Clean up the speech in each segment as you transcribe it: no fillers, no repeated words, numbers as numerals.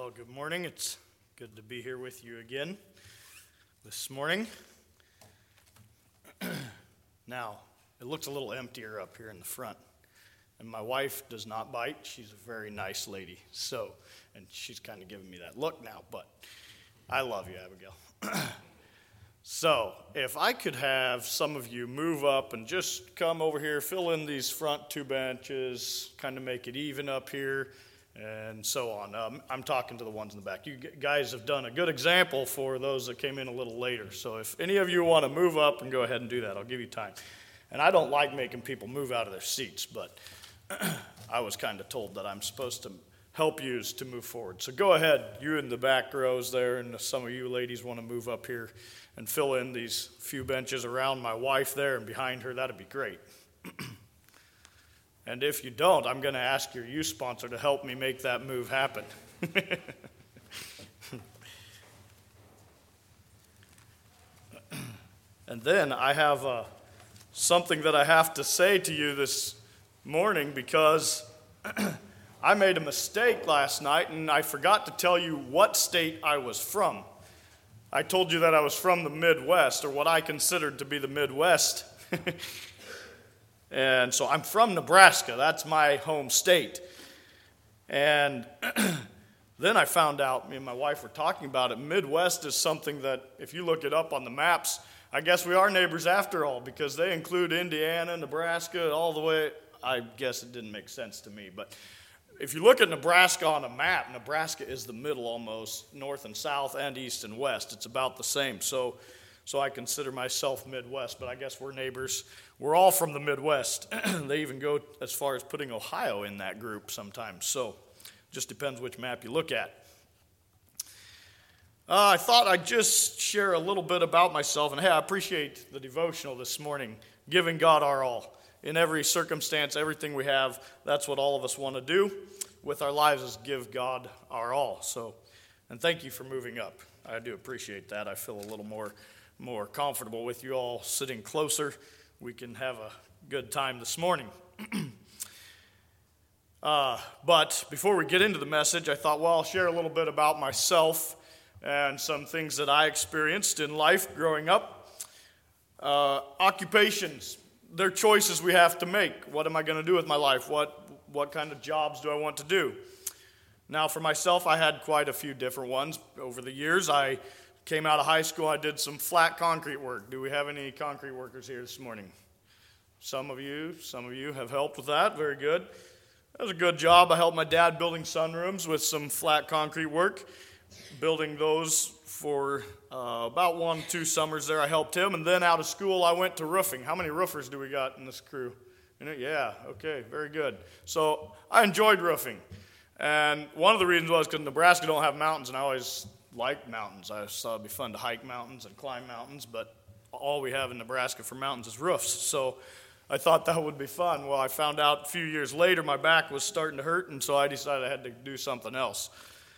Well, good morning. It's good to be here with you again this morning. Now, it looks a little emptier up here in the front. And my wife does not bite. She's a very nice lady. And she's kind of giving me that look now, but I love you, Abigail. So, if I could have some of you move up and just come over here, fill in these front two benches, kind of make it even up here, and so on. I'm talking to the ones in the back. You guys have done a good example for those that came in a little later. So if any of you want to move up and go ahead and do that, I'll give you time. And I don't like making people move out of their seats, but I was kind of told that I'm supposed to help you to move forward. So go ahead, you in the back rows there, and some of you ladies want to move up here and fill in these few benches around my wife there and behind her. That'd be great. And if you don't, I'm going to ask your youth sponsor to help me make that move happen. And then I have something that I have to say to you this morning because I made a mistake last night and I forgot to tell you what state I was from. I told you that I was from the Midwest, or what I considered to be the Midwest. And so I'm from Nebraska. That's my home state. And then I found out, me and my wife were talking about it, Midwest is something that, if you look it up on the maps, I guess we are neighbors after all, because they include Indiana, Nebraska, all the way. I guess it didn't make sense to me. But if you look at Nebraska on a map, Nebraska is the middle almost, north and south and east and west. It's about the same. So I consider myself Midwest, but I guess we're neighbors. We're all from the Midwest. They even go as far as putting Ohio in that group sometimes. So just depends which map you look at. I thought I'd just share a little bit about myself. And hey, I appreciate the devotional this morning, giving God our all. In every circumstance, everything we have, that's what all of us want to do with our lives, is give God our all. And thank you for moving up. I do appreciate that. I feel a little more comfortable with you all sitting closer. We can have a good time this morning. But before we get into the message, I thought, I'll share a little bit about myself and some things that I experienced in life growing up. Occupations, they're choices we have to make. What am I going to do with my life? What kind of jobs do I want to do? Now, for myself, I had quite a few different ones over the years. I came out of high school, I did some flat concrete work. Do we have any concrete workers here this morning? Some of you have helped with that. Very good. That was a good job. I helped my dad building sunrooms with some flat concrete work. Building those for about 1-2 summers there, I helped him. And then out of school, I went to roofing. How many roofers do we got in this crew? Yeah, okay, very good. So I enjoyed roofing. And one of the reasons was because Nebraska don't have mountains, and I always liked mountains. I thought it'd be fun to hike mountains and climb mountains, but all we have in Nebraska for mountains is roofs. So I thought that would be fun. Well, I found out a few years later my back was starting to hurt, and so I decided I had to do something else.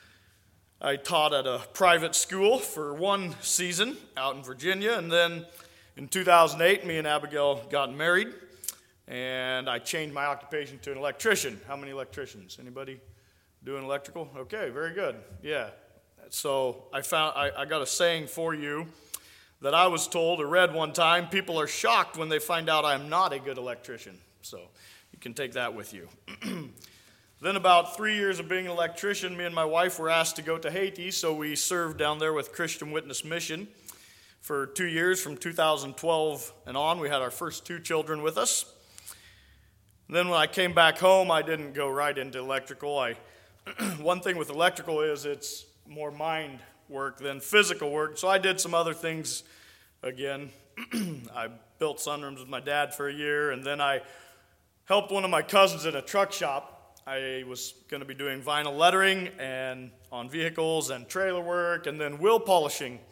I taught at a private school for one season out in Virginia, and then in 2008, me and Abigail got married, and I changed my occupation to an electrician. How many electricians? Anybody doing electrical? Okay, very good. Yeah. So I got a saying for you that I was told or read one time: people are shocked when they find out I'm not a good electrician. So you can take that with you. Then about 3 years of being an electrician, me and my wife were asked to go to Haiti, so we served down there with Christian Witness Mission for 2 years. From 2012 and on, we had our first 2 children with us. And then when I came back home, I didn't go right into electrical. One thing with electrical is it's more mind work than physical work, so I did some other things again. I built sunrooms with my dad for a year, and then I helped one of my cousins in a truck shop. I was going to be doing vinyl lettering and on vehicles and trailer work, and then wheel polishing.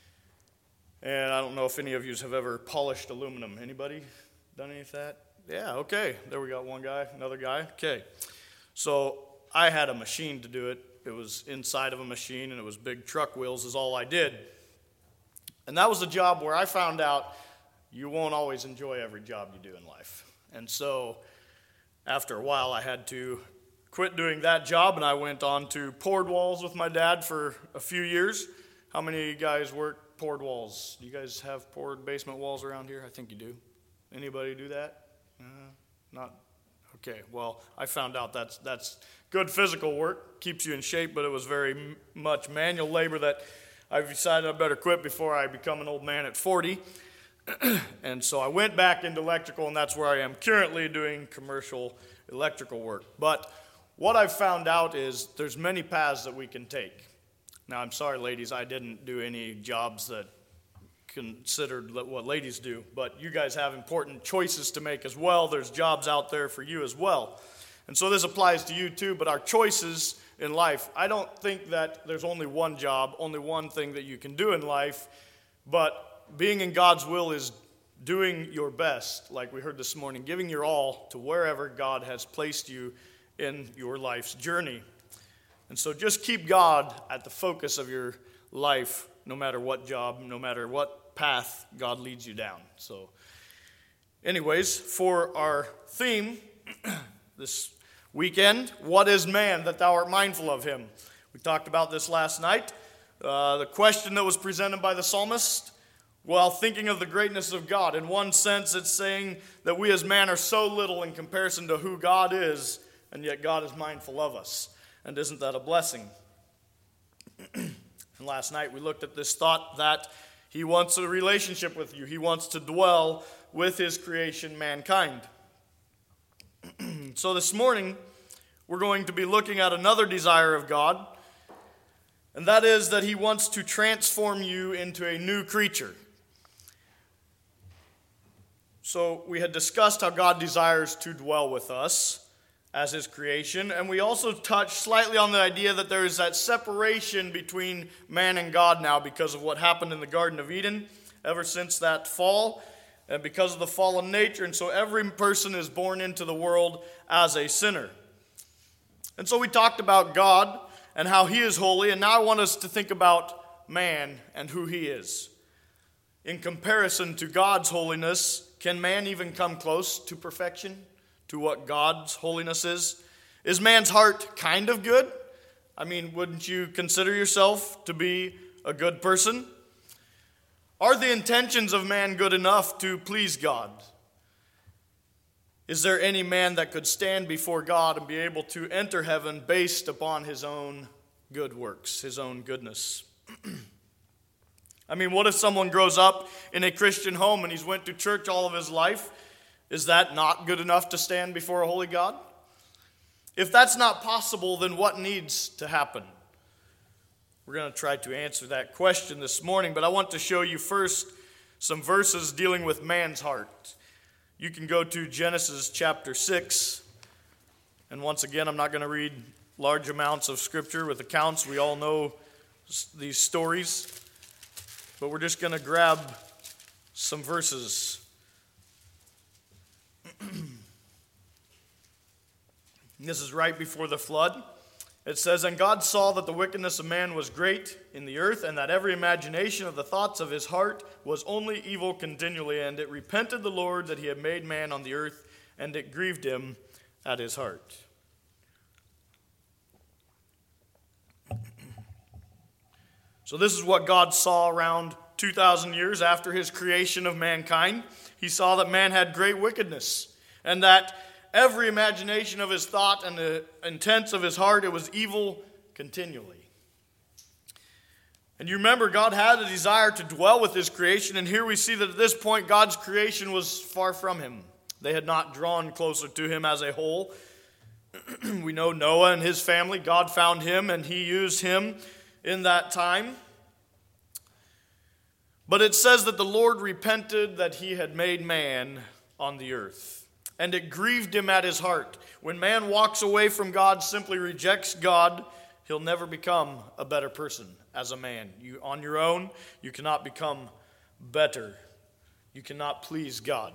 And I don't know if any of you have ever polished aluminum. Anybody done any of that? Yeah, okay. There we got one guy, another guy. Okay. So I had a machine to do it. It was inside of a machine, and it was big truck wheels is all I did. And that was a job where I found out you won't always enjoy every job you do in life. And so after a while, I had to quit doing that job, and I went on to poured walls with my dad for a few years. How many of you guys work poured walls? Do you guys have poured basement walls around here? I think you do. Anybody do that? Not? Okay, well, I found out that's good physical work, keeps you in shape, but it was very much manual labor that I decided I better quit before I become an old man at 40. And so I went back into electrical, and that's where I am currently doing commercial electrical work. But what I've found out is there's many paths that we can take. Now, I'm sorry, ladies, I didn't do any jobs that considered what ladies do, but you guys have important choices to make as well. There's jobs out there for you as well. And so this applies to you too, but our choices in life, I don't think that there's only one job, only one thing that you can do in life, but being in God's will is doing your best, like we heard this morning, giving your all to wherever God has placed you in your life's journey. And so just keep God at the focus of your life, no matter what job, no matter what path God leads you down. So anyways, for our theme this weekend, what is man that thou art mindful of him? We talked about this last night. The question that was presented by the psalmist, while thinking of the greatness of God. In one sense, it's saying that we as man are so little in comparison to who God is, and yet God is mindful of us. And isn't that a blessing? And last night we looked at this thought that he wants a relationship with you. He wants to dwell with his creation, mankind. So this morning, we're going to be looking at another desire of God, and that is that he wants to transform you into a new creature. So we had discussed how God desires to dwell with us as his creation, and we also touched slightly on the idea that there is that separation between man and God now because of what happened in the Garden of Eden ever since that fall, and because of the fallen nature. And so every person is born into the world as a sinner. And so we talked about God and how he is holy, and now I want us to think about man and who he is. In comparison to God's holiness, can man even come close to perfection, to what God's holiness is? Is man's heart kind of good? I mean, wouldn't you consider yourself to be a good person? Are the intentions of man good enough to please God? Is there any man that could stand before God and be able to enter heaven based upon his own good works, his own goodness? I mean, what if someone grows up in a Christian home and he's went to church all of his life? Is that not good enough to stand before a holy God? If that's not possible, then what needs to happen? We're going to try to answer that question this morning, but I want to show you first some verses dealing with man's heart. You can go to Genesis chapter 6, and once again, I'm not going to read large amounts of scripture with accounts. We all know these stories, but we're just going to grab some verses. This is right before the flood. It says, "And God saw that the wickedness of man was great in the earth, and that every imagination of the thoughts of his heart was only evil continually. And it repented the Lord that he had made man on the earth, and it grieved him at his heart." So this is what God saw around 2,000 years after his creation of mankind. He saw that man had great wickedness, and that every imagination of his thought and the intents of his heart, it was evil continually. And you remember, God had a desire to dwell with his creation, and here we see that at this point, God's creation was far from him. They had not drawn closer to him as a whole. We know Noah and his family, God found him, and he used him in that time. But it says that the Lord repented that he had made man on the earth, and it grieved him at his heart. When man walks away from God, simply rejects God, he'll never become a better person as a man. You, on your own, you cannot become better. You cannot please God.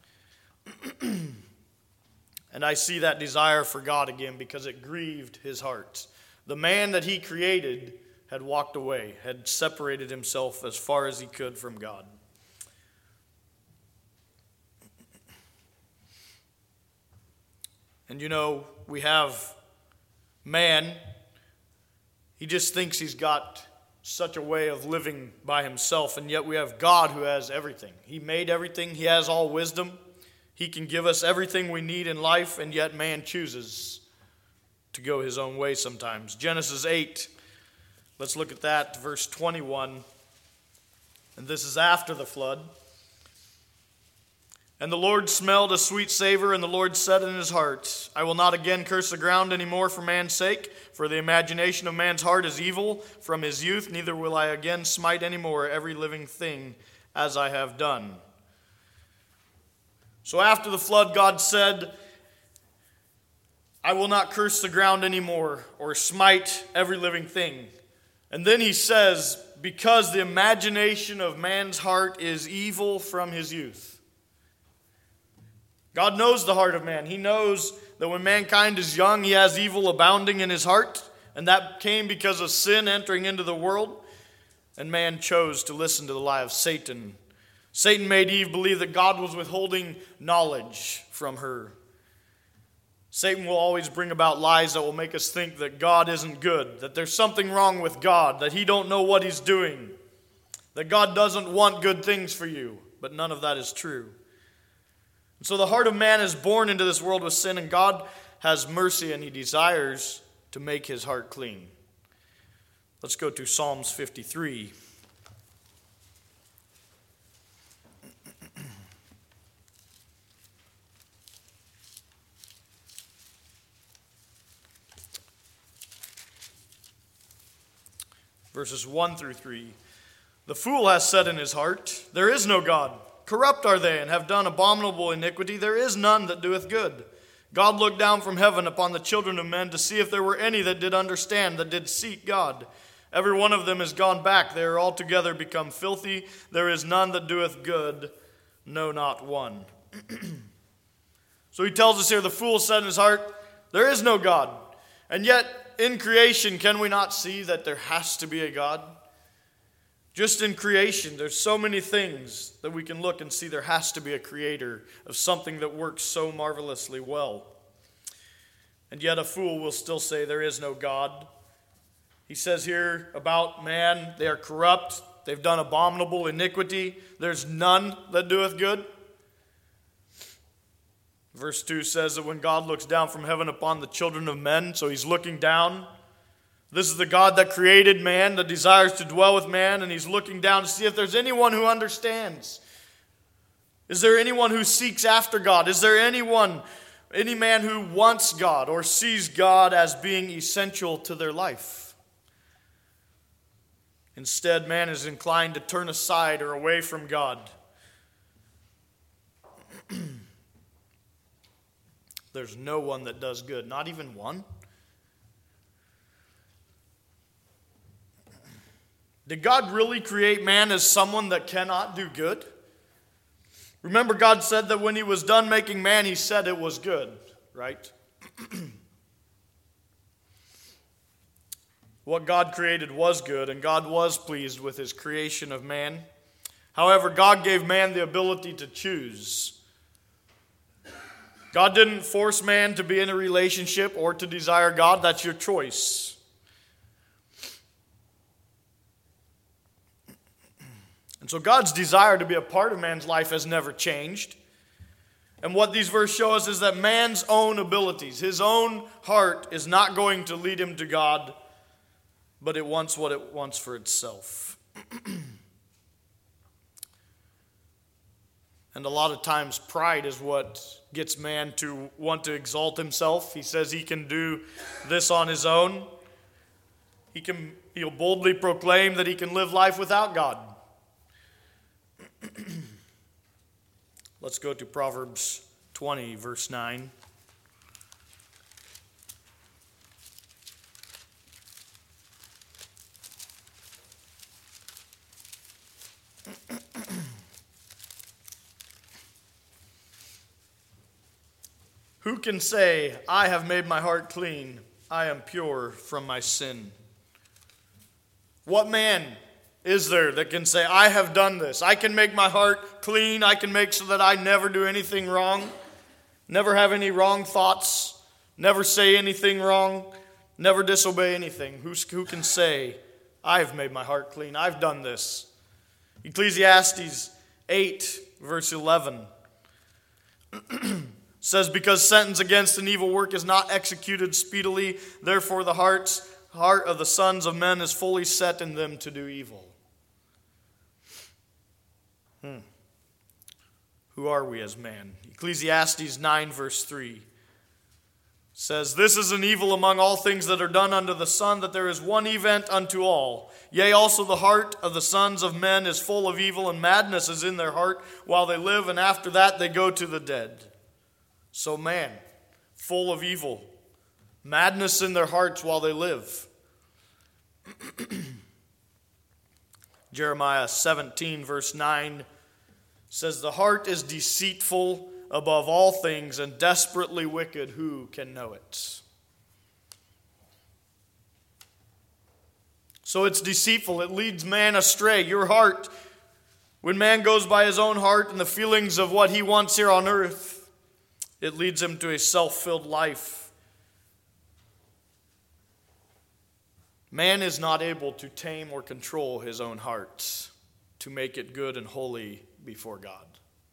And I see that desire for God again because it grieved his heart. The man that he created had walked away, had separated himself as far as he could from God. And you know, we have man, he just thinks he's got such a way of living by himself, and yet we have God who has everything. He made everything. He has all wisdom. He can give us everything we need in life, and yet man chooses to go his own way sometimes. Genesis 8, let's look at that, verse 21. And this is after the flood. And the Lord smelled a sweet savor, and the Lord said in his heart, I will not again curse the ground any more for man's sake, for the imagination of man's heart is evil from his youth, neither will I again smite any more every living thing as I have done. So after the flood, God said, I will not curse the ground anymore or smite every living thing. And then he says, because the imagination of man's heart is evil from his youth. God knows the heart of man. He knows that when mankind is young, he has evil abounding in his heart. And that came because of sin entering into the world. And man chose to listen to the lie of Satan. Satan made Eve believe that God was withholding knowledge from her. Satan will always bring about lies that will make us think that God isn't good, that there's something wrong with God, that he don't know what he's doing, that God doesn't want good things for you. But none of that is true. And so the heart of man is born into this world with sin, and God has mercy, and he desires to make his heart clean. Let's go to Psalms 53. Verses 1 through 3. The fool has said in his heart, there is no God. Corrupt are they, and have done abominable iniquity. There is none that doeth good. God looked down from heaven upon the children of men to see if there were any that did understand, that did seek God. Every one of them is gone back. They are altogether become filthy. There is none that doeth good, no, not one. So he tells us here, the fool said in his heart, there is no God. And yet, in creation, can we not see that there has to be a God? Just in creation, there's so many things that we can look and see there has to be a creator of something that works so marvelously well. And yet a fool will still say there is no God. He says here about man, they are corrupt, they've done abominable iniquity, there's none that doeth good. Verse 2 says that when God looks down from heaven upon the children of men, so he's looking down. This is the God that created man, that desires to dwell with man, and he's looking down to see if there's anyone who understands. Is there anyone who seeks after God? Is there any man who wants God or sees God as being essential to their life? Instead, man is inclined to turn aside or away from God. There's no one that does good, not even one. Did God really create man as someone that cannot do good? Remember, God said that when he was done making man, he said it was good, right? What God created was good, and God was pleased with his creation of man. However, God gave man the ability to choose. God didn't force man to be in a relationship or to desire God. That's your choice. And so God's desire to be a part of man's life has never changed. And what these verses show us is that man's own abilities, his own heart, is not going to lead him to God, but it wants what it wants for itself. And a lot of times pride is what gets man to want to exalt himself. He says he can do this on his own. He'll boldly proclaim that he can live life without God. Let's go to Proverbs 20, verse 9. Who can say, I have made my heart clean, I am pure from my sin? What man is there that can say, I have done this? I can make my heart clean. I can make so that I never do anything wrong, never have any wrong thoughts, never say anything wrong, never disobey anything. Who can say, I've made my heart clean, I've done this? Ecclesiastes 8, verse 11 says, because sentence against an evil work is not executed speedily, therefore the heart of the sons of men is fully set in them to do evil. Who are we as man? Ecclesiastes 9, verse 3 says, this is an evil among all things that are done under the sun, that there is one event unto all. Yea, also the heart of the sons of men is full of evil, and madness is in their heart while they live, and after that they go to the dead. So man, full of evil, madness in their hearts while they live. Jeremiah 17, verse 9 says, the heart is deceitful above all things and desperately wicked. Who can know it? So it's deceitful. It leads man astray. Your heart, when man goes by his own heart and the feelings of what he wants here on earth, it leads him to a self-filled life. Man is not able to tame or control his own heart to make it good and holy before God.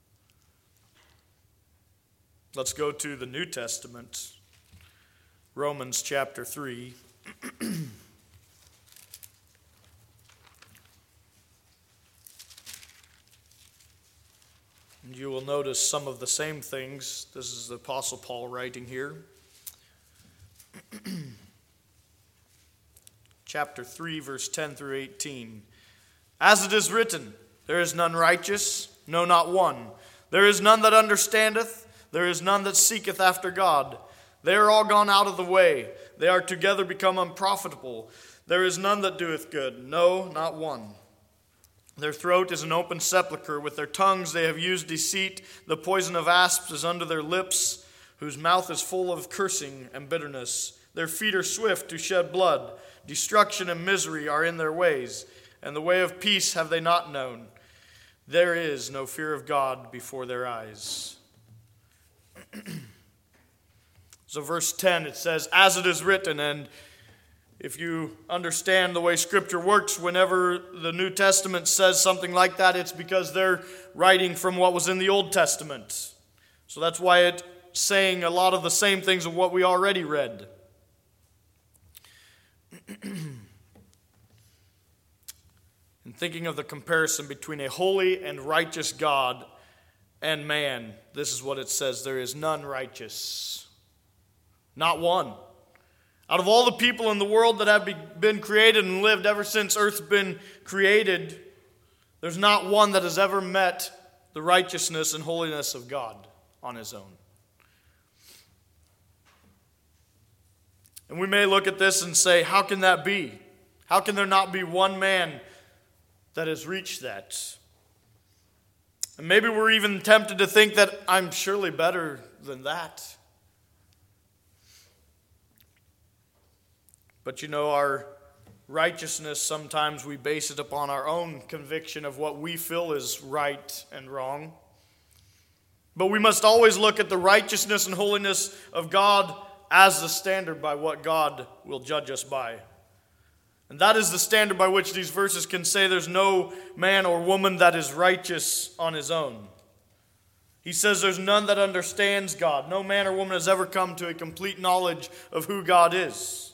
Let's go to the New Testament, Romans chapter 3. And you will notice some of the same things. This is the Apostle Paul writing here. Chapter 3, verse 10 through 18. As it is written, there is none righteous, no, not one. There is none that understandeth. There is none that seeketh after God. They are all gone out of the way. They are together become unprofitable. There is none that doeth good, no, not one. Their throat is an open sepulchre. With their tongues they have used deceit. The poison of asps is under their lips, whose mouth is full of cursing and bitterness. Their feet are swift to shed blood. Destruction and misery are in their ways, and the way of peace have they not known. There is no fear of God before their eyes. So verse 10, it says, as it is written. And if you understand the way Scripture works, whenever the New Testament says something like that, it's because they're writing from what was in the Old Testament. So that's why it's saying a lot of the same things of what we already read. And thinking of the comparison between a holy and righteous God and man, this is what it says: there is none righteous, not one. Out of all the people in the world that have been created and lived ever since earth's been created, there's not one that has ever met the righteousness and holiness of God on his own. And we may look at this and say, how can that be? How can there not be one man that has reached that? And maybe we're even tempted to think that I'm surely better than that. But you know, our righteousness, sometimes we base it upon our own conviction of what we feel is right and wrong. But we must always look at the righteousness and holiness of God as the standard by what God will judge us by. And that is the standard by which these verses can say there's no man or woman that is righteous on his own. He says there's none that understands God. No man or woman has ever come to a complete knowledge of who God is.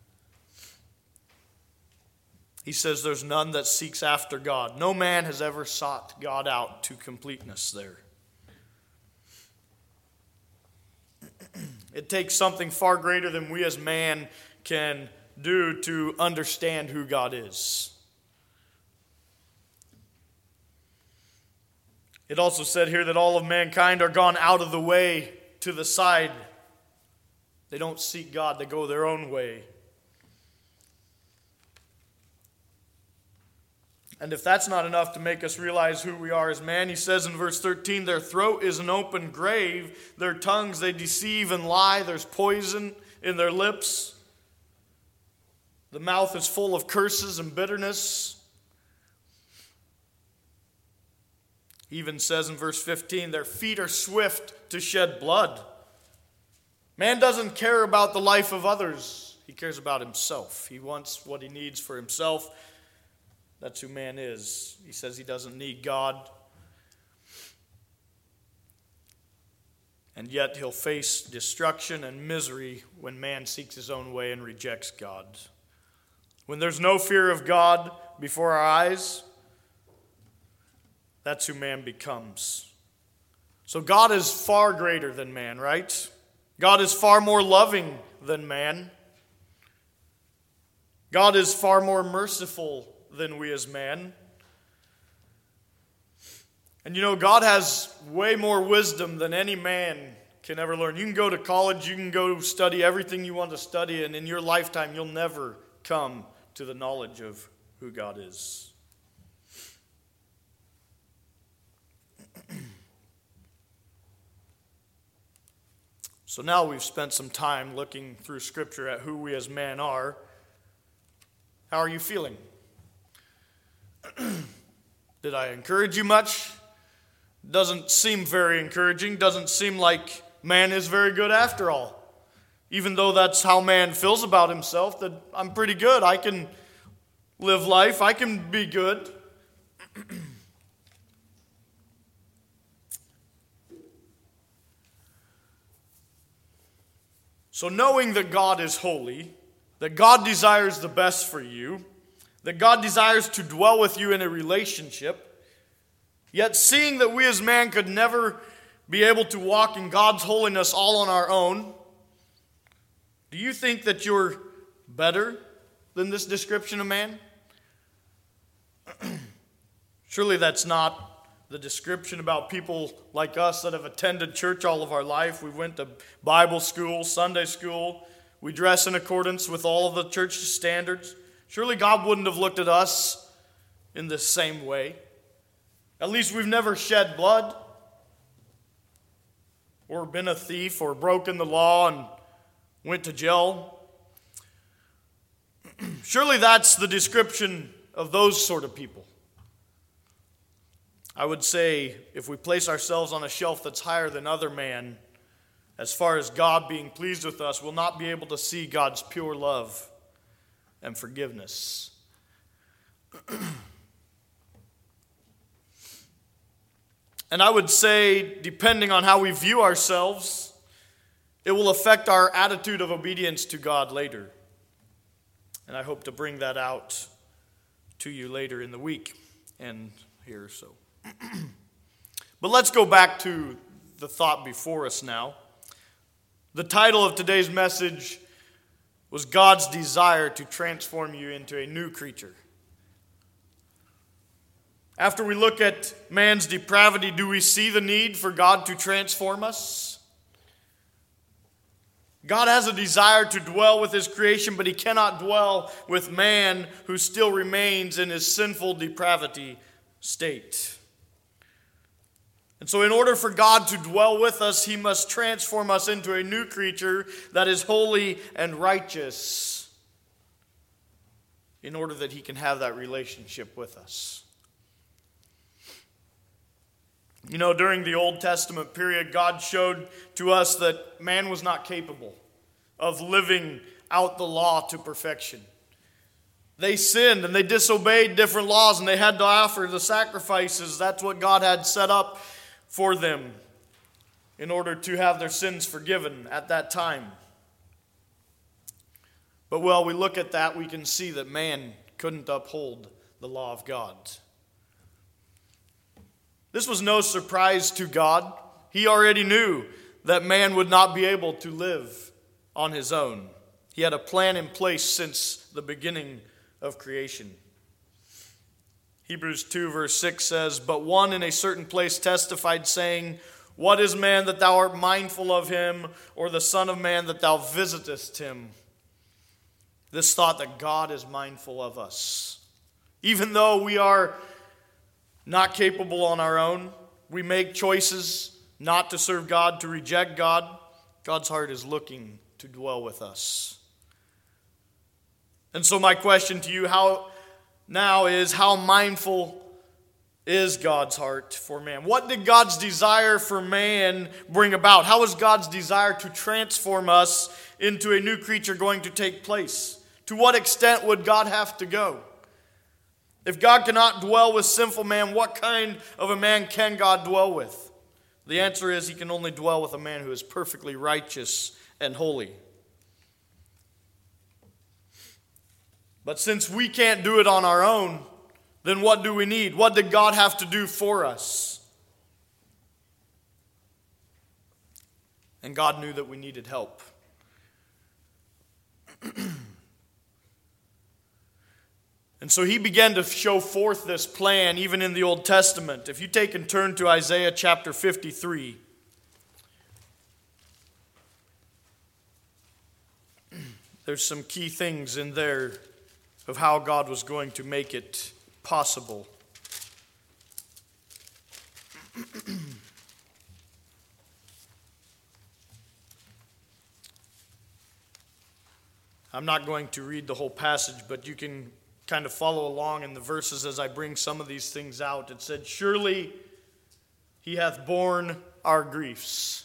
He says there's none that seeks after God. No man has ever sought God out to completeness there. It takes something far greater than we as man can do to understand who God is. It also said here that all of mankind are gone out of the way to the side. They don't seek God, they go their own way. And if that's not enough to make us realize who we are as man, he says in verse 13, their throat is an open grave, their tongues they deceive and lie, there's poison in their lips. The mouth is full of curses and bitterness. He even says in verse 15, their feet are swift to shed blood. Man doesn't care about the life of others. He cares about himself. He wants what he needs for himself. That's who man is. He says he doesn't need God. And yet he'll face destruction and misery when man seeks his own way and rejects God. When there's no fear of God before our eyes, that's who man becomes. So God is far greater than man, right? God is far more loving than man. God is far more merciful than we as man. And you know, God has way more wisdom than any man can ever learn. You can go to college, you can go study everything you want to study, and in your lifetime you'll never come to the knowledge of who God is. So now we've spent some time looking through Scripture at who we as man are. How are you feeling? Did I encourage you much? Doesn't seem very encouraging. Doesn't seem like man is very good after all. Even though that's how man feels about himself, that I'm pretty good. I can live life. I can be good. So knowing that God is holy, that God desires the best for you, that God desires to dwell with you in a relationship, yet seeing that we as man could never be able to walk in God's holiness all on our own, do you think that you're better than this description of man? Surely that's not the description about people like us that have attended church all of our life. We went to Bible school, Sunday school. We dress in accordance with all of the church standards. Surely God wouldn't have looked at us in the same way. At least we've never shed blood or been a thief or broken the law and went to jail. Surely that's the description of those sort of people. I would say if we place ourselves on a shelf that's higher than other man, as far as God being pleased with us, we'll not be able to see God's pure love and forgiveness. And I would say, depending on how we view ourselves, it will affect our attitude of obedience to God later. And I hope to bring that out to you later in the week and here so. But let's go back to the thought before us now. The title of today's message was God's desire to transform you into a new creature. After we look at man's depravity, do we see the need for God to transform us? God has a desire to dwell with his creation, but he cannot dwell with man who still remains in his sinful depravity state. And so in order for God to dwell with us, he must transform us into a new creature that is holy and righteous in order that he can have that relationship with us. You know, during the Old Testament period, God showed to us that man was not capable of living out the law to perfection. They sinned and they disobeyed different laws and they had to offer the sacrifices. That's what God had set up for them in order to have their sins forgiven at that time. But while we look at that, we can see that man couldn't uphold the law of God. This was no surprise to God. He already knew that man would not be able to live on his own. He had a plan in place since the beginning of creation. Hebrews 2 verse 6 says, "But one in a certain place testified, saying, What is man that thou art mindful of him, or the son of man that thou visitest him?" This thought that God is mindful of us. Even though we are not capable on our own, we make choices not to serve God, to reject God, God's heart is looking to dwell with us. And so my question to you now is, how mindful is God's heart for man? What did God's desire for man bring about? How is God's desire to transform us into a new creature going to take place? To what extent would God have to go? If God cannot dwell with sinful man, what kind of a man can God dwell with? The answer is he can only dwell with a man who is perfectly righteous and holy. But since we can't do it on our own, then what do we need? What did God have to do for us? And God knew that we needed help. And so he began to show forth this plan even in the Old Testament. If you take and turn to Isaiah chapter 53. There's some key things in there of how God was going to make it possible. I'm not going to read the whole passage, but you can kind of follow along in the verses as I bring some of these things out. It said, "Surely he hath borne our griefs."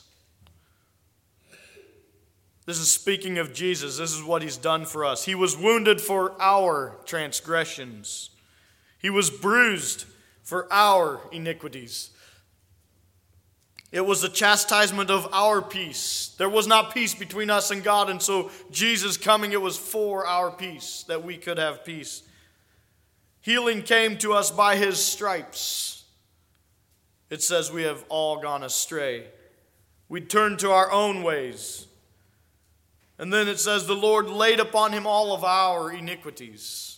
This is speaking of Jesus. This is what he's done for us. He was wounded for our transgressions. He was bruised for our iniquities. It was the chastisement of our peace. There was not peace between us and God, and so Jesus coming, it was for our peace, that we could have peace. Healing came to us by his stripes. It says we have all gone astray. We turned to our own ways. And then it says the Lord laid upon him all of our iniquities.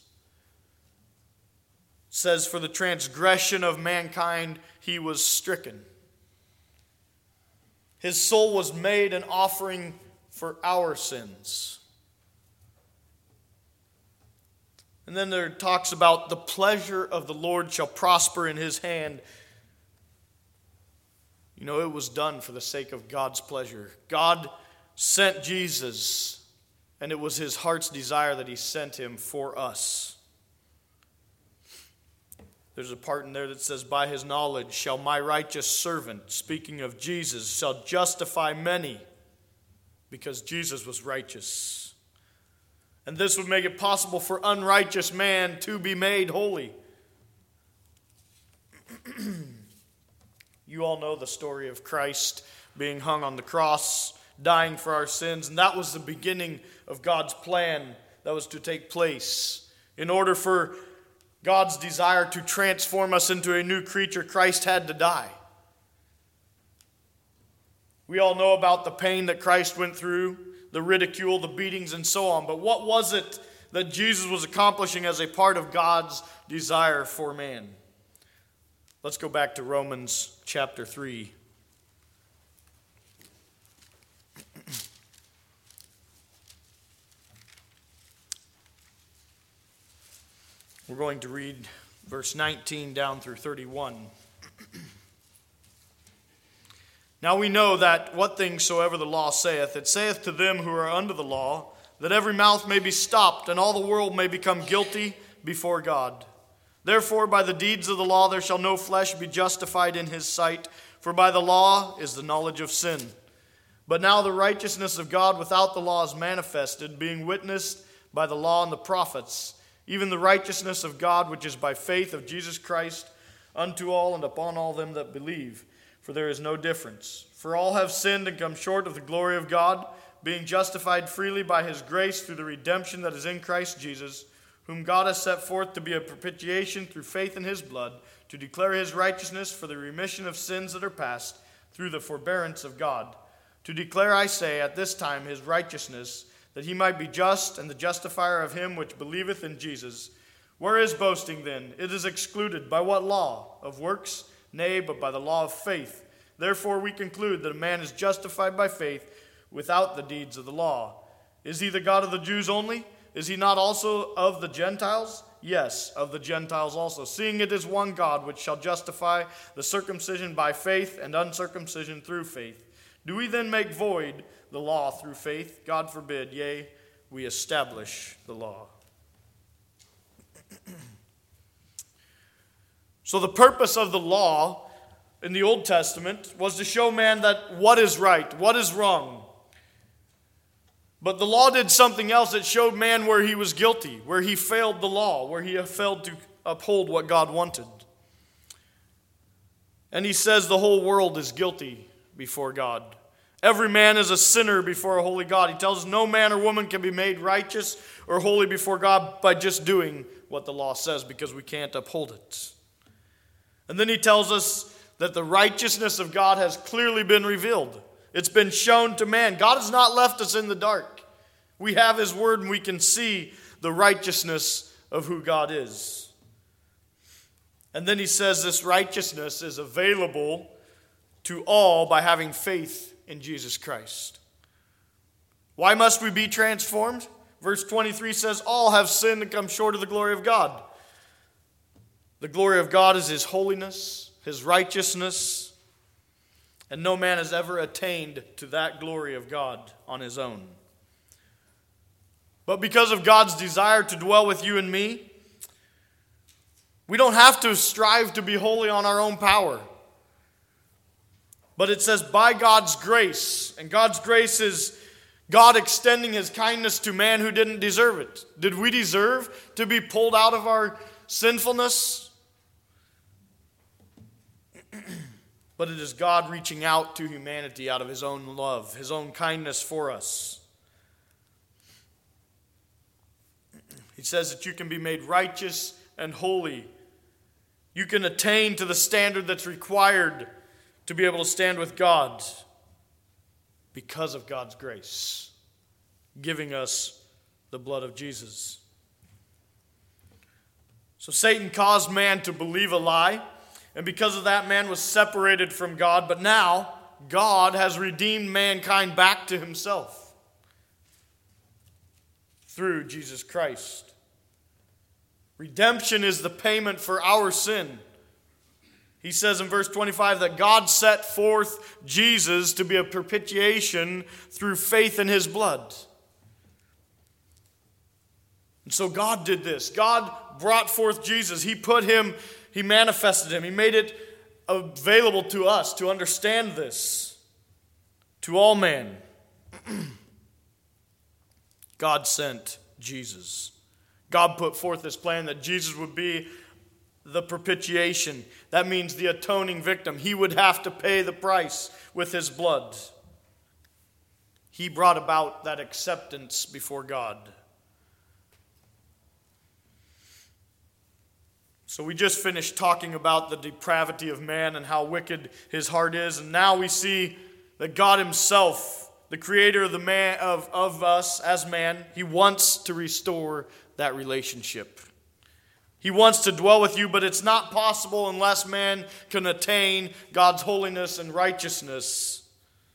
It says for the transgression of mankind he was stricken. His soul was made an offering for our sins. And then there talks about the pleasure of the Lord shall prosper in his hand. You know, it was done for the sake of God's pleasure. God sent Jesus, and it was his heart's desire that he sent him for us. There's a part in there that says, by his knowledge shall my righteous servant, speaking of Jesus, shall justify many, because Jesus was righteous. And this would make it possible for unrighteous man to be made holy. You all know the story of Christ being hung on the cross, dying for our sins, and that was the beginning of God's plan that was to take place. In order for God's desire to transform us into a new creature, Christ had to die. We all know about the pain that Christ went through, the ridicule, the beatings, and so on. But what was it that Jesus was accomplishing as a part of God's desire for man? Let's go back to Romans chapter 3. We're going to read verse 19 down through 31. Now we know that what things soever the law saith, it saith to them who are under the law, that every mouth may be stopped, and all the world may become guilty before God. Therefore by the deeds of the law there shall no flesh be justified in his sight, for by the law is the knowledge of sin. But now the righteousness of God without the law is manifested, being witnessed by the law and the prophets, even the righteousness of God which is by faith of Jesus Christ unto all and upon all them that believe. For there is no difference. For all have sinned and come short of the glory of God, being justified freely by his grace through the redemption that is in Christ Jesus, whom God has set forth to be a propitiation through faith in his blood, to declare his righteousness for the remission of sins that are past, through the forbearance of God. To declare, I say, at this time his righteousness, that he might be just and the justifier of him which believeth in Jesus. Where is boasting then? It is excluded. By what law? Of works? Nay, but by the law of faith. Therefore we conclude that a man is justified by faith without the deeds of the law. Is he the God of the Jews only? Is he not also of the Gentiles? Yes, of the Gentiles also, seeing it is one God which shall justify the circumcision by faith and uncircumcision through faith. Do we then make void the law through faith? God forbid, yea, we establish the law. So the purpose of the law in the Old Testament was to show man that what is right, what is wrong. But the law did something else. It showed man where he was guilty, where he failed the law, where he failed to uphold what God wanted. And he says the whole world is guilty before God. Every man is a sinner before a holy God. He tells us no man or woman can be made righteous or holy before God by just doing what the law says, because we can't uphold it. And then he tells us that the righteousness of God has clearly been revealed. It's been shown to man. God has not left us in the dark. We have his word and we can see the righteousness of who God is. And then he says this righteousness is available to all by having faith in Jesus Christ. Why must we be transformed? Verse 23 says, all have sinned and come short of the glory of God. The glory of God is his holiness, his righteousness, and no man has ever attained to that glory of God on his own. But because of God's desire to dwell with you and me, we don't have to strive to be holy on our own power. But it says by God's grace, and God's grace is God extending his kindness to man who didn't deserve it. Did we deserve to be pulled out of our sinfulness? But it is God reaching out to humanity out of his own love, his own kindness for us. He says that you can be made righteous and holy. You can attain to the standard that's required to be able to stand with God because of God's grace, giving us the blood of Jesus. So Satan caused man to believe a lie, and because of that, man was separated from God. But now, God has redeemed mankind back to himself through Jesus Christ. Redemption is the payment for our sin. He says in verse 25 that God set forth Jesus to be a propitiation through faith in his blood. And so God did this. God brought forth Jesus. He manifested him. He made it available to us to understand this, to all men. God sent Jesus. God put forth this plan that Jesus would be the propitiation. That means the atoning victim. He would have to pay the price with his blood. He brought about that acceptance before God. So we just finished talking about the depravity of man and how wicked his heart is, and now we see that God himself, the creator of of us as man, he wants to restore that relationship. He wants to dwell with you, but it's not possible unless man can attain God's holiness and righteousness.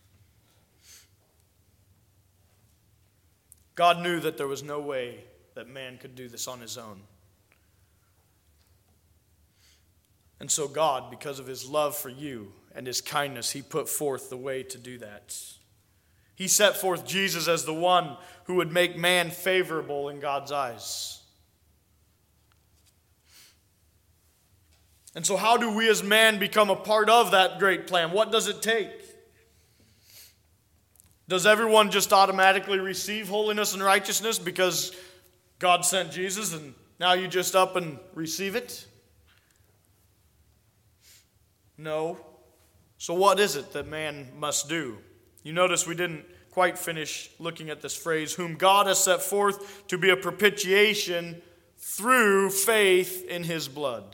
God knew that there was no way that man could do this on his own. And so God, because of his love for you and his kindness, he put forth the way to do that. He set forth Jesus as the one who would make man favorable in God's eyes. And so how do we as man become a part of that great plan? What does it take? Does everyone just automatically receive holiness and righteousness because God sent Jesus and now you just up and receive it? No. So what is it that man must do? You notice we didn't quite finish looking at this phrase, whom God has set forth to be a propitiation through faith in his blood.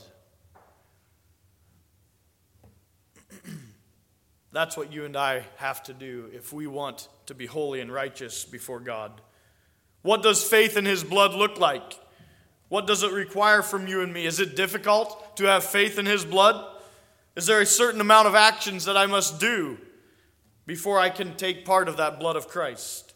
That's what you and I have to do if we want to be holy and righteous before God. What does faith in his blood look like? What does it require from you and me? Is it difficult to have faith in his blood? Is there a certain amount of actions that I must do before I can take part of that blood of Christ?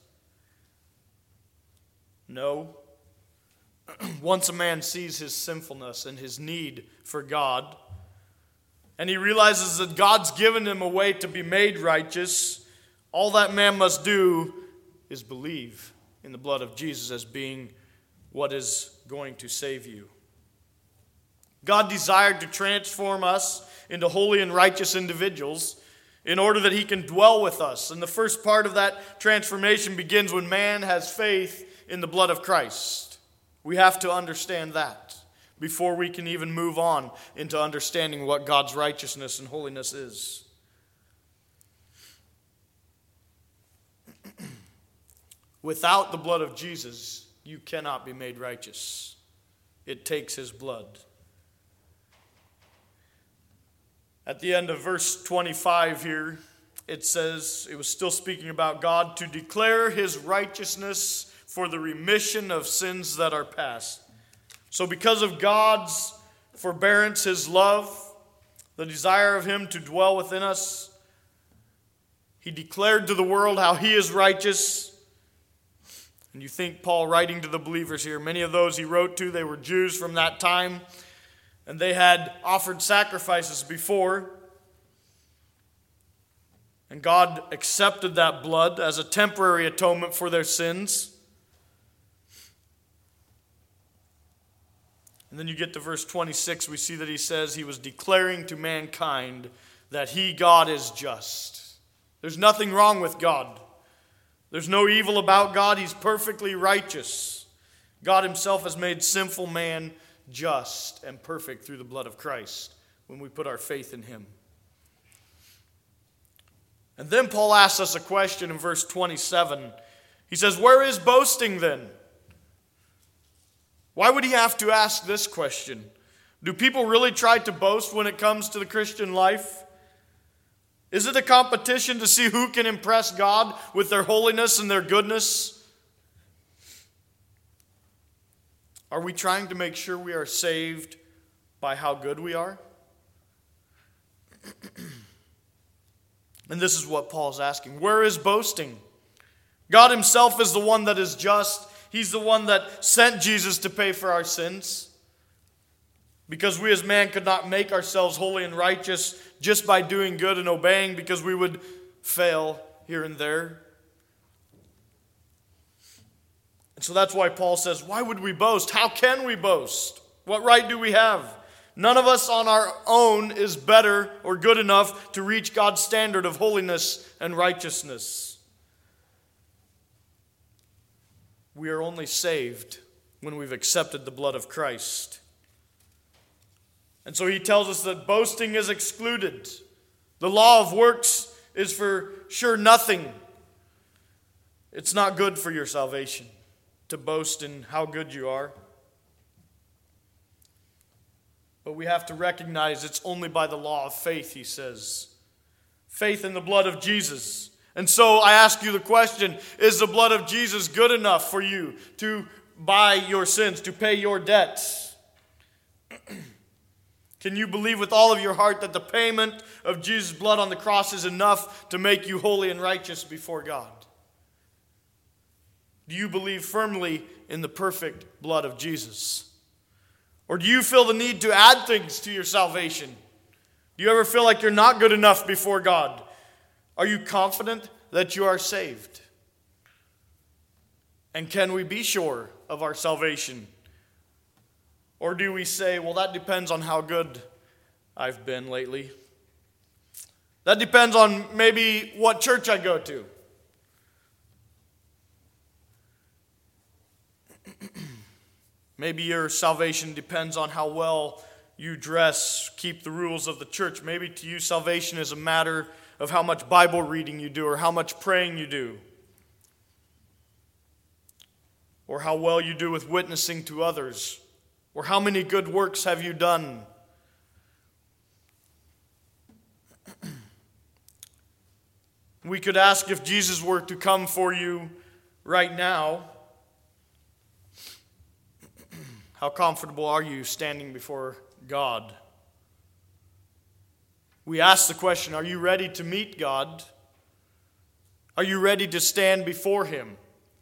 No. Once a man sees his sinfulness and his need for God, and he realizes that God's given him a way to be made righteous, all that man must do is believe in the blood of Jesus as being what is going to save you. God desired to transform us into holy and righteous individuals in order that he can dwell with us. And the first part of that transformation begins when man has faith in the blood of Christ. We have to understand that before we can even move on into understanding what God's righteousness and holiness is. Without the blood of Jesus, you cannot be made righteous. It takes his blood. At the end of verse 25 here, it says, it was still speaking about God, to declare his righteousness for the remission of sins that are past. So because of God's forbearance, his love, the desire of him to dwell within us, he declared to the world how he is righteous. And you think Paul writing to the believers here, many of those he wrote to, they were Jews from that time, and they had offered sacrifices before. And God accepted that blood as a temporary atonement for their sins. And then you get to verse 26, we see that he says he was declaring to mankind that he, God, is just. There's nothing wrong with God. There's no evil about God. He's perfectly righteous. God himself has made sinful man just and perfect through the blood of Christ when we put our faith in him. And then Paul asks us a question in verse 27. He says, where is boasting then? Why would he have to ask this question? Do people really try to boast when it comes to the Christian life? Is it a competition to see who can impress God with their holiness and their goodness? Are we trying to make sure we are saved by how good we are? And this is what Paul's asking. Where is boasting? God himself is the one that is just. He's the one that sent Jesus to pay for our sins. Because we as man could not make ourselves holy and righteous just by doing good and obeying, because we would fail here and there. And so that's why Paul says, why would we boast? How can we boast? What right do we have? None of us on our own is better or good enough to reach God's standard of holiness and righteousness. We are only saved when we've accepted the blood of Christ. And so he tells us that boasting is excluded. The law of works is for sure nothing. It's not good for your salvation to boast in how good you are. But we have to recognize it's only by the law of faith, he says. Faith in the blood of Jesus. And so I ask you the question, is the blood of Jesus good enough for you to buy your sins, to pay your debts? Can you believe with all of your heart that the payment of Jesus' blood on the cross is enough to make you holy and righteous before God? Do you believe firmly in the perfect blood of Jesus? Or do you feel the need to add things to your salvation? Do you ever feel like you're not good enough before God? Are you confident that you are saved? And can we be sure of our salvation? Or do we say, well, that depends on how good I've been lately. That depends on maybe what church I go to. Maybe your salvation depends on how well you dress, keep the rules of the church. Maybe to you salvation is a matter of how much Bible reading you do or how much praying you do. Or how well you do with witnessing to others. Or how many good works have you done? We could ask, if Jesus were to come for you right now, how comfortable are you standing before God? We ask the question, are you ready to meet God? Are you ready to stand before him?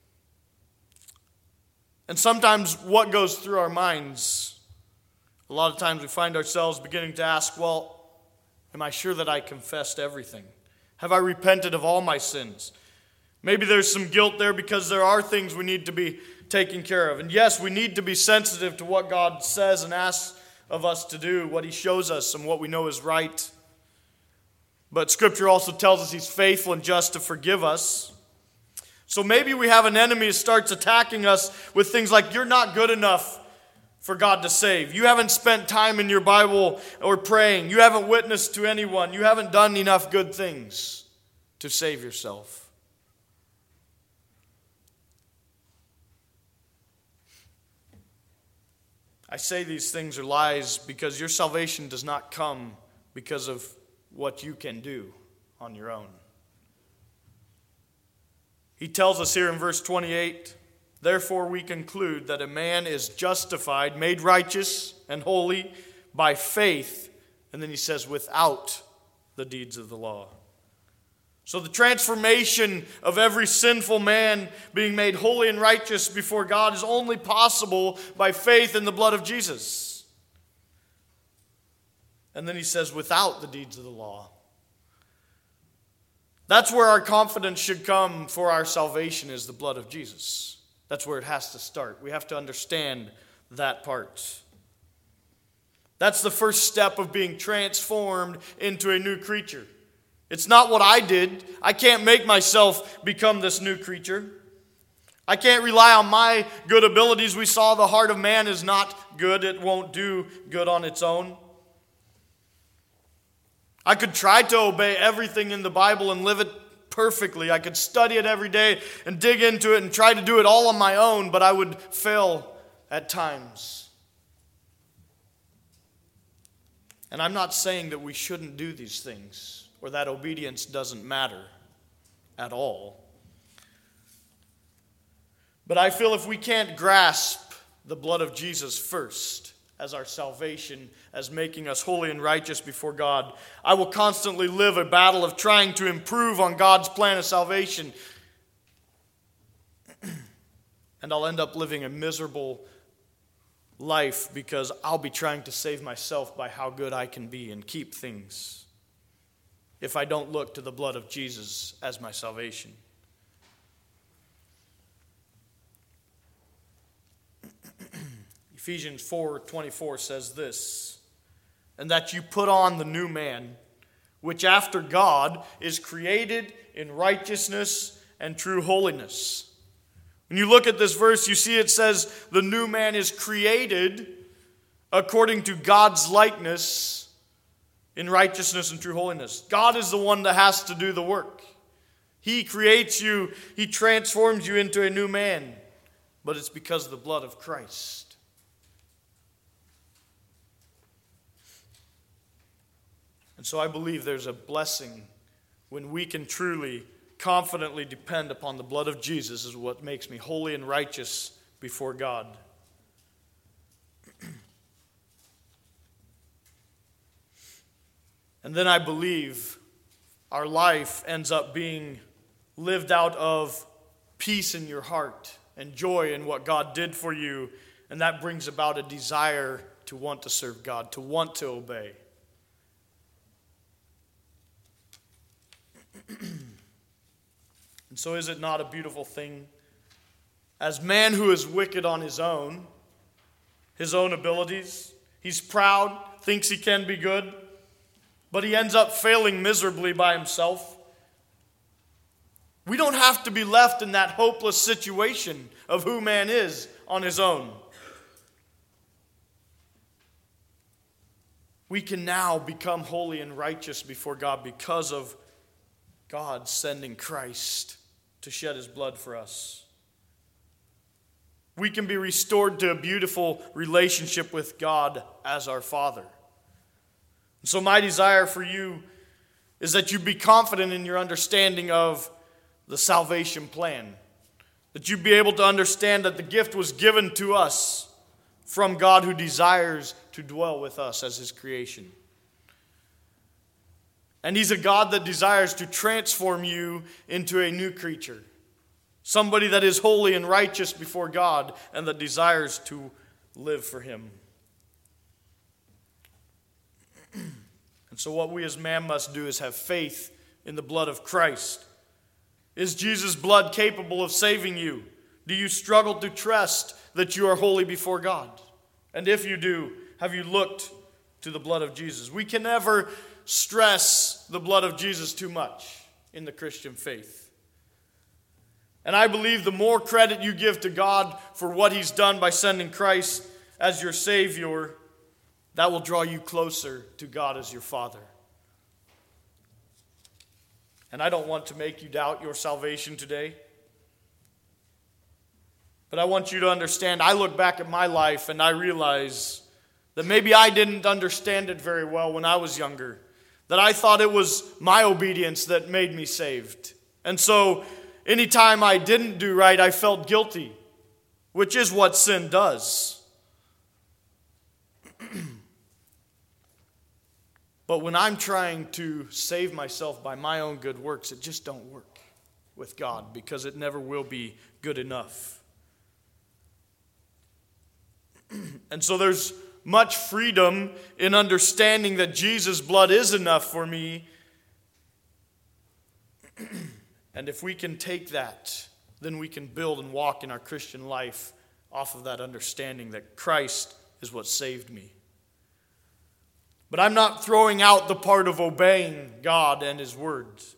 And sometimes what goes through our minds, a lot of times we find ourselves beginning to ask, well, am I sure that I confessed everything? Have I repented of all my sins? Maybe there's some guilt there because there are things we need to be taken care of. And yes, we need to be sensitive to what God says and asks of us to do, what he shows us and what we know is right. But Scripture also tells us he's faithful and just to forgive us. So maybe we have an enemy who starts attacking us with things like, you're not good enough for God to save. You haven't spent time in your Bible or praying. You haven't witnessed to anyone. You haven't done enough good things to save yourself. I say these things are lies because your salvation does not come because of what you can do on your own. He tells us here in verse 28, therefore we conclude that a man is justified, made righteous and holy by faith, and then he says without the deeds of the law. So the transformation of every sinful man being made holy and righteous before God is only possible by faith in the blood of Jesus. And then he says, without the deeds of the law. That's where our confidence should come for our salvation, is the blood of Jesus. That's where it has to start. We have to understand that part. That's the first step of being transformed into a new creature. It's not what I did. I can't make myself become this new creature. I can't rely on my good abilities. We saw the heart of man is not good. It won't do good on its own. I could try to obey everything in the Bible and live it perfectly. I could study it every day and dig into it and try to do it all on my own, but I would fail at times. And I'm not saying that we shouldn't do these things, or that obedience doesn't matter at all. But I feel if we can't grasp the blood of Jesus first as our salvation, as making us holy and righteous before God, I will constantly live a battle of trying to improve on God's plan of salvation. And I'll end up living a miserable life because I'll be trying to save myself by how good I can be and keep things, if I don't look to the blood of Jesus as my salvation. Ephesians 4:24 says this, and that you put on the new man, which after God is created in righteousness and true holiness. When you look at this verse, you see it says the new man is created according to God's likeness in righteousness and true holiness. God is the one that has to do the work. He creates you, He transforms you into a new man, but it's because of the blood of Christ. And so I believe there's a blessing when we can truly, confidently depend upon the blood of Jesus is what makes me holy and righteous before God. And then I believe our life ends up being lived out of peace in your heart and joy in what God did for you. And that brings about a desire to want to serve God, to want to obey. And so is it not a beautiful thing? As man who is wicked on his own abilities, he's proud, thinks he can be good, but he ends up failing miserably by himself. We don't have to be left in that hopeless situation of who man is on his own. We can now become holy and righteous before God because of God sending Christ to shed His blood for us. We can be restored to a beautiful relationship with God as our Father. So my desire for you is that you be confident in your understanding of the salvation plan. That you be able to understand that the gift was given to us from God who desires to dwell with us as His creation. And He's a God that desires to transform you into a new creature. Somebody that is holy and righteous before God and that desires to live for Him. And so what we as man must do is have faith in the blood of Christ. Is Jesus' blood capable of saving you? Do you struggle to trust that you are holy before God? And if you do, have you looked to the blood of Jesus? We can never stress the blood of Jesus too much in the Christian faith. And I believe the more credit you give to God for what He's done by sending Christ as your Savior, that will draw you closer to God as your Father. And I don't want to make you doubt your salvation today. But I want you to understand, I look back at my life and I realize that maybe I didn't understand it very well when I was younger. That I thought it was my obedience that made me saved. And so anytime I didn't do right, I felt guilty, which is what sin does. But when I'm trying to save myself by my own good works, it just don't work with God because it never will be good enough. And so there's much freedom in understanding that Jesus' blood is enough for me. And if we can take that, then we can build and walk in our Christian life off of that understanding that Christ is what saved me. But I'm not throwing out the part of obeying God and His words.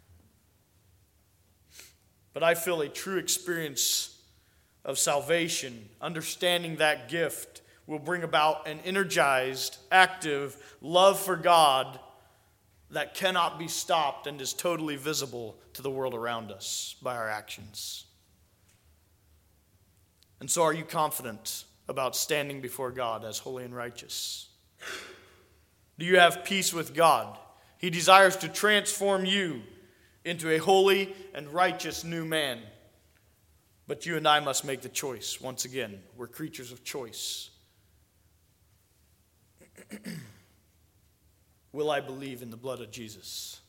But I feel a true experience of salvation, understanding that gift, will bring about an energized, active love for God that cannot be stopped and is totally visible to the world around us by our actions. And so are you confident about standing before God as holy and righteous? Do you have peace with God? He desires to transform you into a holy and righteous new man. But you and I must make the choice. Once again, we're creatures of choice. Will I believe in the blood of Jesus?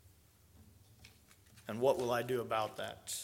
And what will I do about that?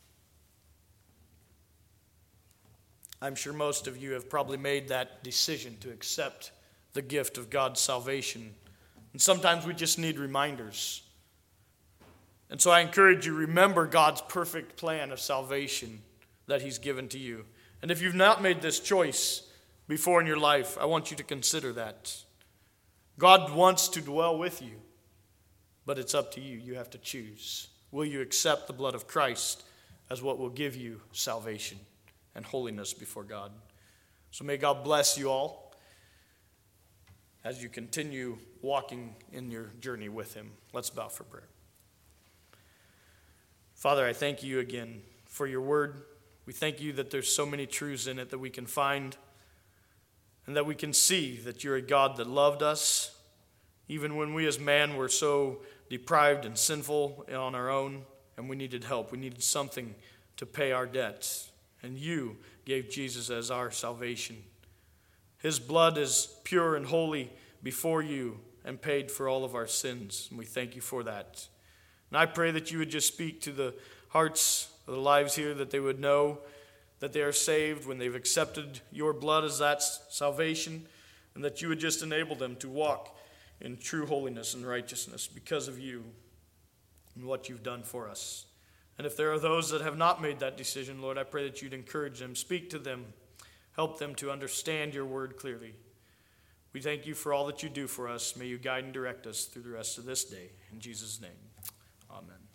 I'm sure most of you have probably made that decision to accept the gift of God's salvation. And sometimes we just need reminders. And so I encourage you, remember God's perfect plan of salvation that He's given to you. And if you've not made this choice before in your life, I want you to consider that. God wants to dwell with you, but it's up to you. You have to choose. Will you accept the blood of Christ as what will give you salvation and holiness before God? So may God bless you all as you continue walking in your journey with Him. Let's bow for prayer. Father, I thank you again for your word. We thank you that there's so many truths in it that we can find and that we can see that you're a God that loved us, even when we as man were so deprived and sinful on our own and we needed help. We needed something to pay our debts. And you gave Jesus as our salvation. His blood is pure and holy before you and paid for all of our sins. And we thank you for that. And I pray that you would just speak to the hearts of the lives here, that they would know that they are saved when they've accepted your blood as that salvation, and that you would just enable them to walk in true holiness and righteousness because of you and what you've done for us. And if there are those that have not made that decision, Lord, I pray that you'd encourage them, speak to them, help them to understand your word clearly. We thank you for all that you do for us. May you guide and direct us through the rest of this day. In Jesus' name.